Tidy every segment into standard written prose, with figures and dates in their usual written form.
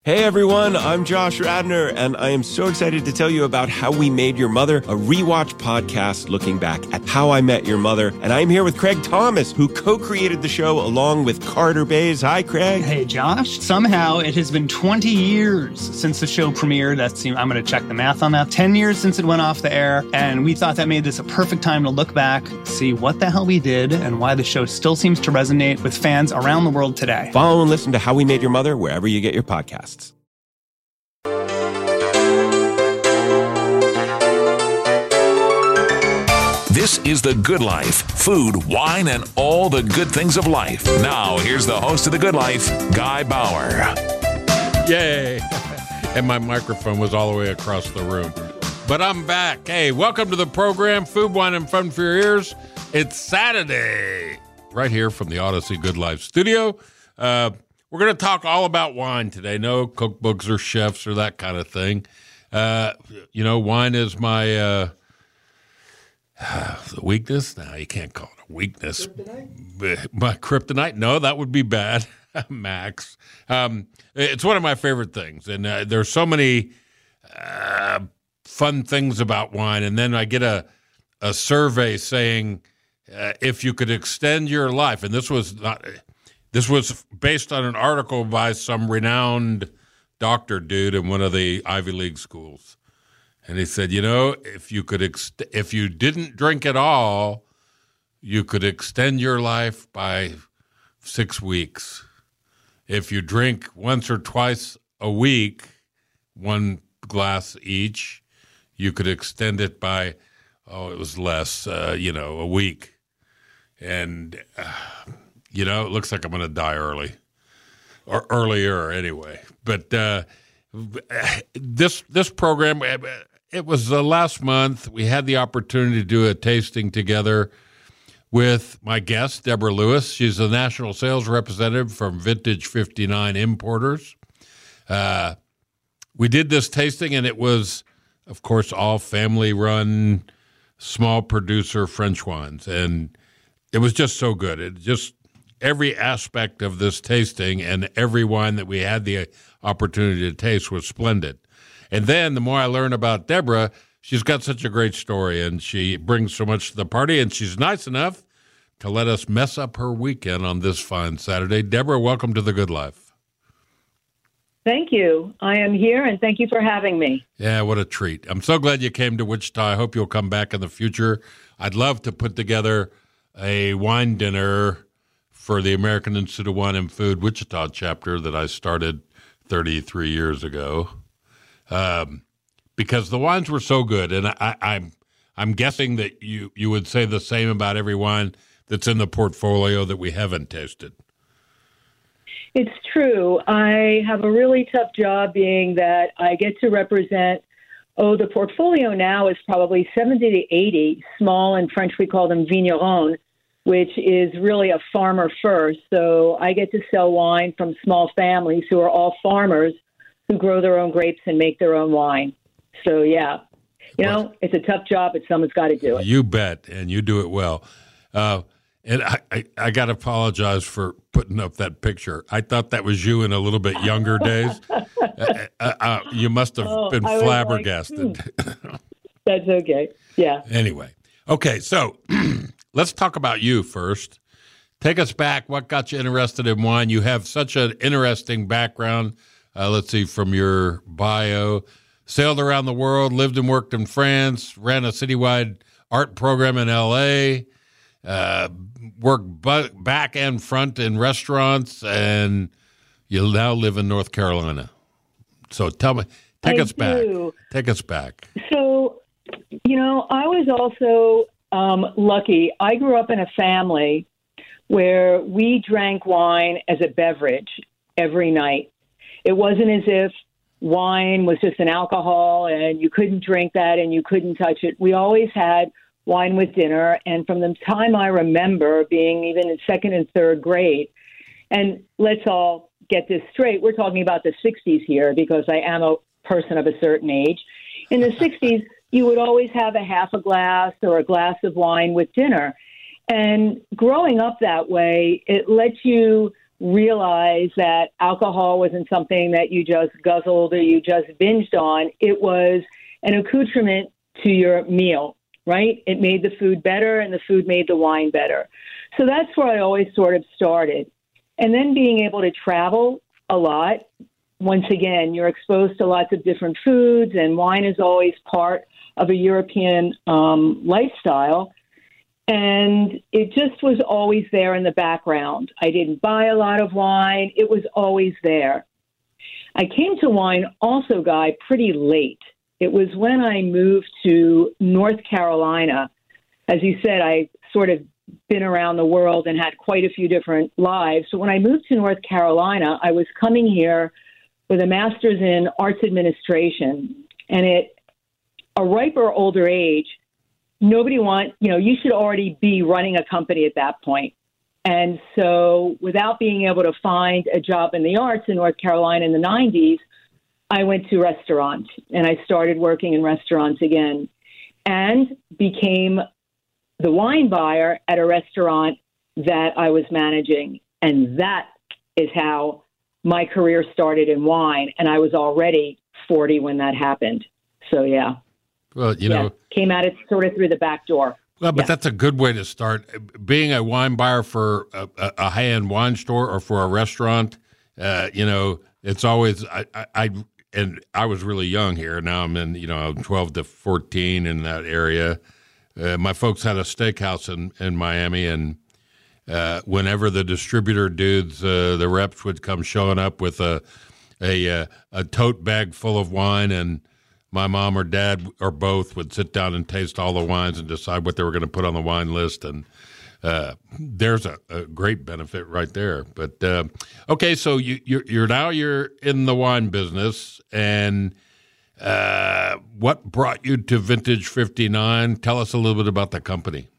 Hey everyone, I'm Josh Radner, and I am so excited to tell you about How We Made Your Mother, a rewatch podcast looking back at How I Met Your Mother. And I'm here with Craig Thomas, who co-created the show along with Carter Bays. Hi, Craig. Hey, Josh. Somehow it has been 20 years since the show premiered. I'm going to check the math on that. 10 years since it went off the air, and we thought that made this a perfect time to look back, see what the hell we did, and why the show still seems to resonate with fans around the world today. Follow and listen to How We Made Your Mother wherever you get your podcasts. This is The Good Life. Food, wine, and all the good things of life. Now, here's the host of The Good Life, Guy Bauer. Yay. And my microphone was all the way across the room. But I'm back. Hey, welcome to the program, Food, Wine, and Fun for Your Ears. It's Saturday, right here from the Odyssey Good Life studio. We're going to talk all about wine today. No cookbooks or chefs or that kind of thing. Wine is my weakness? No, you can't call it a weakness. Kryptonite? My kryptonite? No, that would be bad. Max. It's one of my favorite things. And there's so many fun things about wine. And then I get a survey saying if you could extend your life, and this was based on an article by some renowned doctor dude in one of the Ivy League schools. And he said, if you didn't drink at all, you could extend your life by 6 weeks. If you drink once or twice a week, 1 glass each, you could extend it by, it was less, a week. And, it looks like I'm going to die early. Or earlier, anyway. But this program, it was last month. We had the opportunity to do a tasting together with my guest, Deborah Lewis. She's the national sales representative from Vintage 59 Importers. We did this tasting, and it was, of course, all family-run, small producer French wines. And it was just so good. Every aspect of this tasting and every wine that we had the opportunity to taste was splendid. And then the more I learn about Deborah, she's got such a great story, and she brings so much to the party, and she's nice enough to let us mess up her weekend on this fine Saturday. Deborah, welcome to The Good Life. Thank you. I am here, and thank you for having me. Yeah, what a treat. I'm so glad you came to Wichita. I hope you'll come back in the future. I'd love to put together a wine dinner for the American Institute of Wine and Food Wichita chapter that I started 33 years ago. Because the wines were so good, and I'm guessing that you would say the same about every wine that's in the portfolio that we haven't tasted. It's true. I have a really tough job being that I get to represent, the portfolio now is probably 70 to 80 small, in French we call them vignerons, which is really a farmer first. So I get to sell wine from small families who are all farmers who grow their own grapes and make their own wine. So, yeah, it's a tough job, but someone's got to do it. You bet, and you do it well. And I got to apologize for putting up that picture. I thought that was you in a little bit younger days. You must have been flabbergasted. That's okay, yeah. Anyway, okay, so let's talk about you first. Take us back. What got you interested in wine? You have such an interesting background. Let's see, from your bio, sailed around the world, lived and worked in France, ran a citywide art program in L.A., worked back and front in restaurants, and you now live in North Carolina. So tell me, take us back. Take us back. So, I was also lucky. I grew up in a family where we drank wine as a beverage every night. It wasn't as if wine was just an alcohol and you couldn't drink that and you couldn't touch it. We always had wine with dinner. And from the time I remember being even in second and third grade, and let's all get this straight, we're talking about the 60s here because I am a person of a certain age. In the 60s, you would always have a half a glass or a glass of wine with dinner. And growing up that way, it lets you realize that alcohol wasn't something that you just guzzled or you just binged on. It was an accoutrement to your meal, right? It made the food better and the food made the wine better. So that's where I always sort of started. And then being able to travel a lot, once again, you're exposed to lots of different foods, and wine is always part of a European lifestyle. And it just was always there in the background. I didn't buy a lot of wine. It was always there. I came to wine also, Guy, pretty late. It was when I moved to North Carolina. As you said, I sort of been around the world and had quite a few different lives. So when I moved to North Carolina, I was coming here with a master's in arts administration. And at a riper, older age, you should already be running a company at that point. And so without being able to find a job in the arts in North Carolina in the 90s, I went to restaurants and I started working in restaurants again and became the wine buyer at a restaurant that I was managing. And that is how my career started in wine. And I was already 40 when that happened. So, yeah. Well, you know, came at it sort of through the back door. Well, but that's a good way to start. Being a wine buyer for a high-end wine store or for a restaurant, it's always I was really young here. Now I'm I'm 12 to 14 in that area. My folks had a steakhouse in Miami, and whenever the distributor dudes, the reps would come showing up with a tote bag full of wine, and my mom or dad or both would sit down and taste all the wines and decide what they were going to put on the wine list. And there's a great benefit right there. But okay, so you're in the wine business, and what brought you to Vintage 59? Tell us a little bit about the company.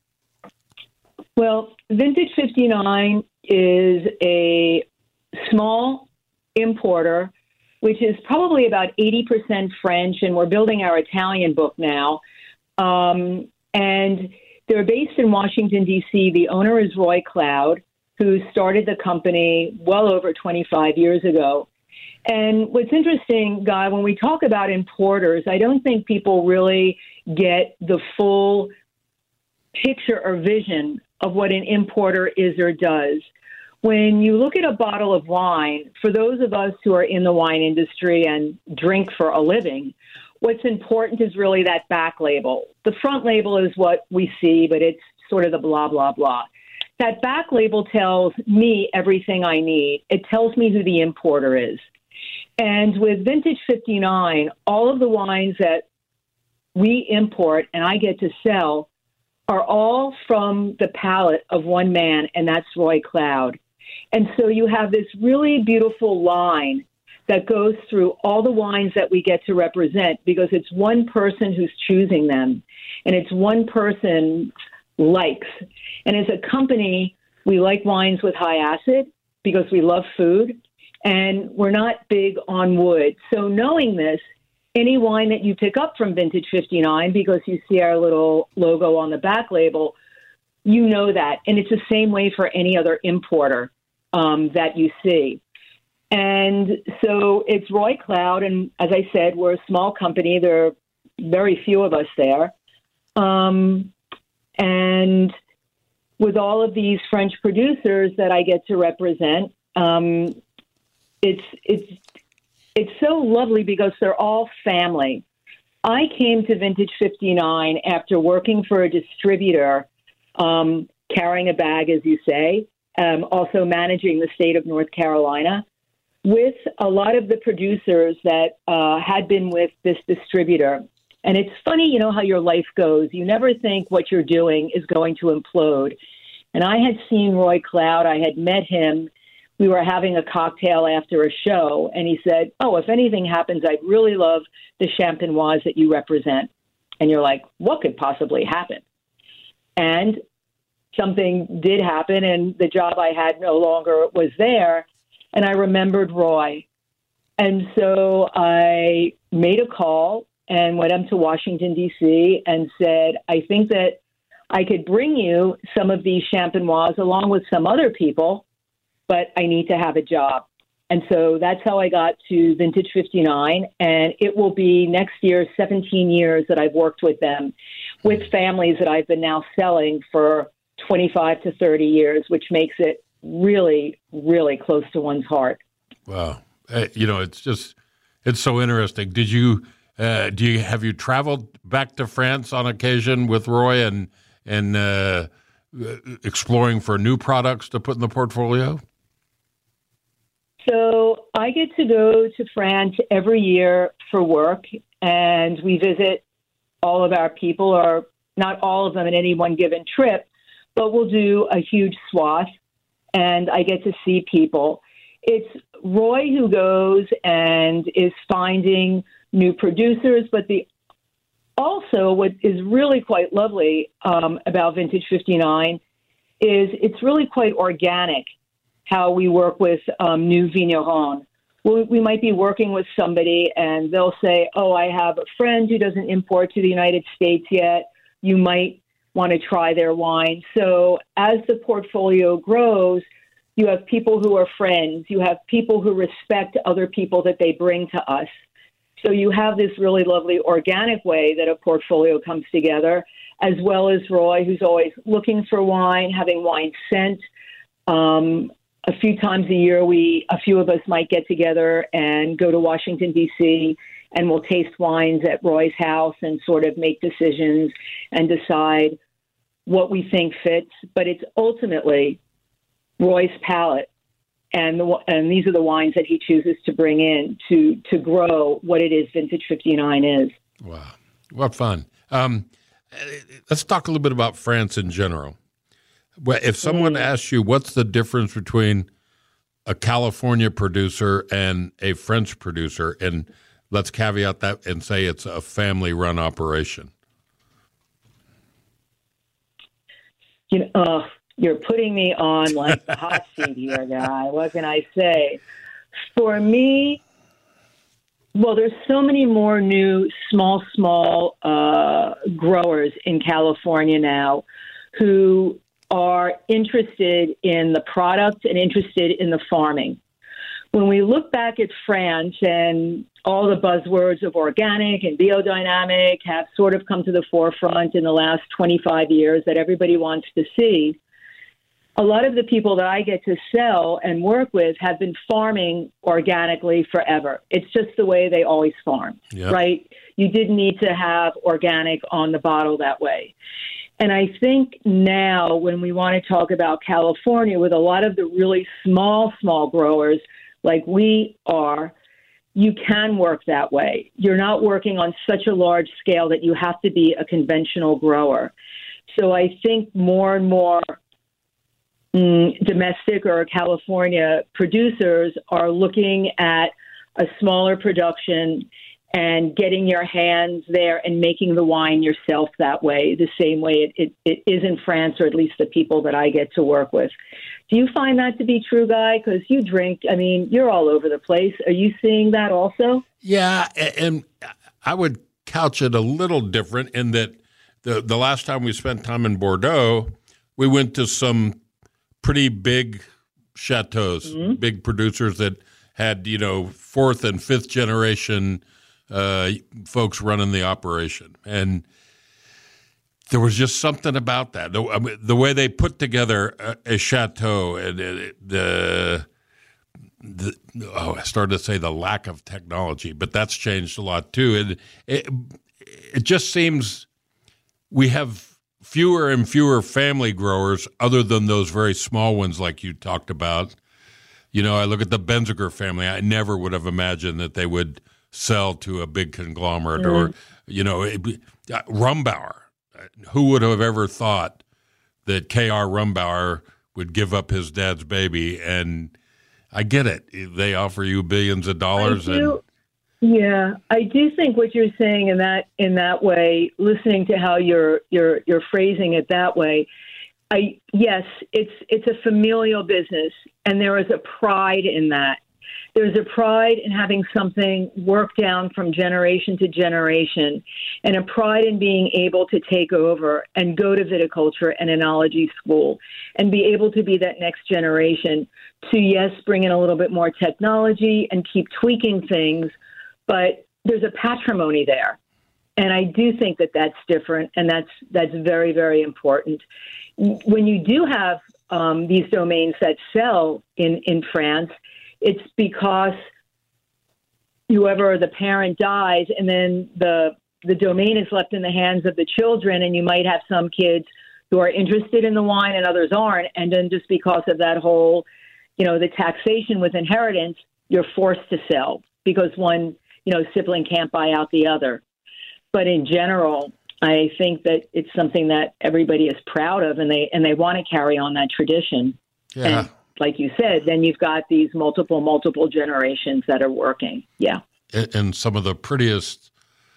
Well, Vintage 59 is a small importer, which is probably about 80% French, and we're building our Italian book now. And they're based in Washington, D.C. The owner is Roy Cloud, who started the company well over 25 years ago. And what's interesting, Guy, when we talk about importers, I don't think people really get the full picture or vision of what an importer is or does. When you look at a bottle of wine, for those of us who are in the wine industry and drink for a living, what's important is really that back label. The front label is what we see, but it's sort of the blah, blah, blah. That back label tells me everything I need. It tells me who the importer is. And with Vintage 59, all of the wines that we import and I get to sell are all from the palate of one man, and that's Roy Cloud. And so you have this really beautiful line that goes through all the wines that we get to represent, because it's one person who's choosing them, and it's one person likes. And as a company, we like wines with high acid because we love food, and we're not big on wood. So knowing this, any wine that you pick up from Vintage 59, because you see our little logo on the back label, you know that. And it's the same way for any other importer that you see. And so it's Roy Cloud, and as I said, we're a small company. There are very few of us there. And with all of these French producers that I get to represent, it's so lovely because they're all family. I came to Vintage 59 after working for a distributor, carrying a bag, as you say, also managing the state of North Carolina, with a lot of the producers that had been with this distributor. And it's funny, how your life goes. You never think what you're doing is going to implode. And I had seen Roy Cloud. I had met him. We were having a cocktail after a show, and he said, "Oh, if anything happens, I'd really love the Champenoise that you represent." And you're like, what could possibly happen? And something did happen, and the job I had no longer was there. And I remembered Roy. And so I made a call and went up to Washington, D.C., and said, I think that I could bring you some of these Champenoise along with some other people but I need to have a job. And so that's how I got to Vintage 59. And it will be next year, 17 years that I've worked with them, with families that I've been now selling for 25 to 30 years, which makes it really, really close to one's heart. Wow. It's so interesting. Have you traveled back to France on occasion with Roy and exploring for new products to put in the portfolio? So I get to go to France every year for work, and we visit all of our people, or not all of them in any one given trip, but we'll do a huge swath, and I get to see people. It's Roy who goes and is finding new producers, but also what is really quite lovely about Vintage 59 is it's really quite organic how we work with new vignerons. We might be working with somebody and they'll say, oh, I have a friend who doesn't import to the United States yet. You might want to try their wine. So as the portfolio grows, you have people who are friends. You have people who respect other people that they bring to us. So you have this really lovely organic way that a portfolio comes together, as well as Roy, who's always looking for wine, having wine sent. A few times a year, a few of us might get together and go to Washington, D.C., and we'll taste wines at Roy's house and sort of make decisions and decide what we think fits. But it's ultimately Roy's palate, and these are the wines that he chooses to bring in to grow what it is Vintage 59 is. Wow. What fun. Let's talk a little bit about France in general. If someone asks you what's the difference between a California producer and a French producer, and let's caveat that and say it's a family-run operation. You're putting me on like the hot seat here, guy. What can I say? For me, well, there's so many more new small growers in California now who are interested in the product and interested in the farming. When we look back at France and all the buzzwords of organic and biodynamic have sort of come to the forefront in the last 25 years that everybody wants to see, a lot of the people that I get to sell and work with have been farming organically forever. It's just the way they always farmed, right? You didn't need to have organic on the bottle that way. And I think now when we want to talk about California with a lot of the really small growers like we are, you can work that way. You're not working on such a large scale that you have to be a conventional grower. So I think more and more domestic or California producers are looking at a smaller production and getting your hands there and making the wine yourself that way, the same way it is in France, or at least the people that I get to work with. Do you find that to be true, Guy? Because you drink, I mean, you're all over the place. Are you seeing that also? Yeah, and I would couch it a little different in that the last time we spent time in Bordeaux, we went to some pretty big chateaus, big producers that had, fourth and fifth generation folks running the operation. And there was just something about that. The way they put together a chateau, and I started to say the lack of technology, but that's changed a lot too. And it just seems we have fewer and fewer family growers other than those very small ones like you talked about. I look at the Benziger family. I never would have imagined that they would sell to a big conglomerate or, Rumbauer. Who would have ever thought that K.R. Rumbauer would give up his dad's baby? And I get it. They offer you billions of dollars. Yeah, I do think what you're saying in that way, listening to how you're phrasing it that way, yes, it's a familial business, and there is a pride in that. There's a pride in having something work down from generation to generation, and a pride in being able to take over and go to viticulture and enology school and be able to be that next generation to, yes, bring in a little bit more technology and keep tweaking things, but there's a patrimony there. And I do think that that's different, and that's very, very important. When you do have these domains that sell in France, it's because whoever the parent dies, and then the domain is left in the hands of the children, and you might have some kids who are interested in the wine and others aren't, and then just because of that whole, the taxation with inheritance, you're forced to sell because one, sibling can't buy out the other. But in general, I think that it's something that everybody is proud of, and they want to carry on that tradition. Yeah. And like you said, then you've got these multiple generations that are working. Yeah. And some of the prettiest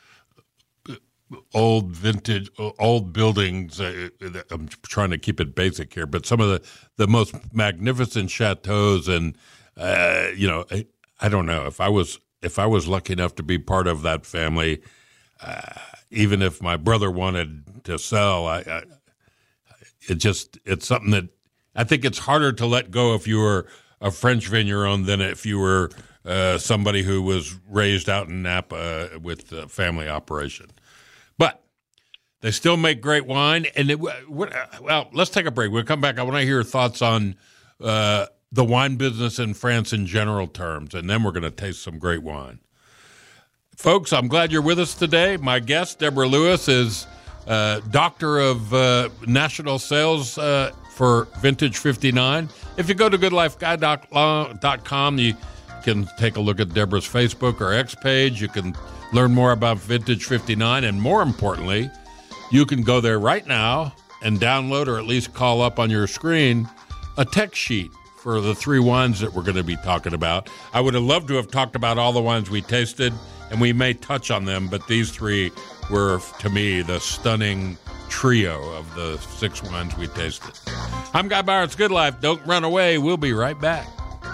old buildings, I'm trying to keep it basic here, but some of the most magnificent chateaus, and, I don't know, if I was lucky enough to be part of that family, even if my brother wanted to sell, it's something that I think it's harder to let go if you were a French vigneron than if you were somebody who was raised out in Napa with a family operation. But they still make great wine. And let's take a break. We'll come back. I want to hear your thoughts on the wine business in France in general terms, and then we're going to taste some great wine. Folks, I'm glad you're with us today. My guest, Deborah Lewis, is Doctor of National Sales for Vintage 59. If you go to goodlifeguide.com, you can take a look at Deborah's Facebook or X page. You can learn more about Vintage 59, and more importantly, you can go there right now and download, or at least call up on your screen, a text sheet for the 3 wines that we're going to be talking about. I would have loved to have talked about all the wines we tasted, and we may touch on them, but these 3 were, to me, the stunning trio of the 6 wines we tasted. I'm Guy Bauer. It's Good Life. Don't run away. We'll be right back.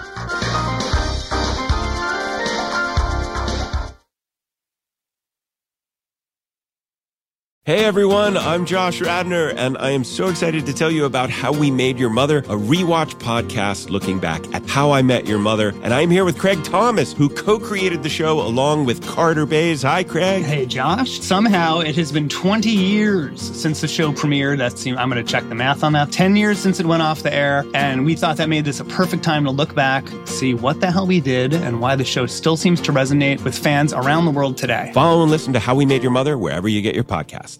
Hey everyone, I'm Josh Radnor, and I am so excited to tell you about How We Made Your Mother, a rewatch podcast looking back at How I Met Your Mother. And I'm here with Craig Thomas, who co-created the show along with Carter Bays. Hi, Craig. Hey, Josh. Somehow it has been 20 years since the show premiered. I'm going to check the math on that. 10 years since it went off the air, and we thought that made this a perfect time to look back, see what the hell we did, and why the show still seems to resonate with fans around the world today. Follow and listen to How We Made Your Mother wherever you get your podcasts.